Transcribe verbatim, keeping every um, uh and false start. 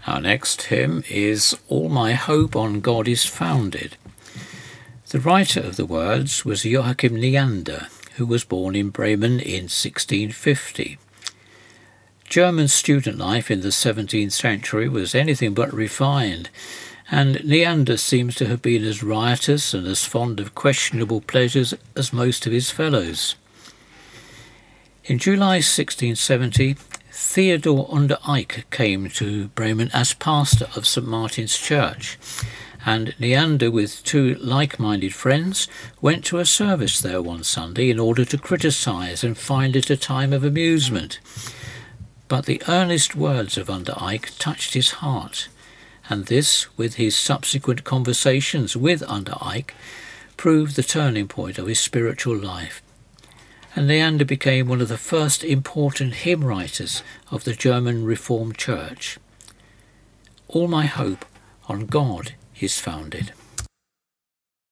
Our next hymn is All My Hope on God is Founded. The writer of the words was Joachim Neander, who was born in Bremen in sixteen fifty. German student life in the seventeenth century was anything but refined, and Neander seems to have been as riotous and as fond of questionable pleasures as most of his fellows. In July sixteen seventy, Theodor Under Eich came to Bremen as pastor of Saint Martin's Church, and Neander, with two like-minded friends, went to a service there one Sunday in order to criticise and find it a time of amusement. But the earnest words of Under Eich touched his heart, and this, with his subsequent conversations with Under Eich, proved the turning point of his spiritual life. And Neander became one of the first important hymn writers of the German Reformed Church. All my hope on God is founded.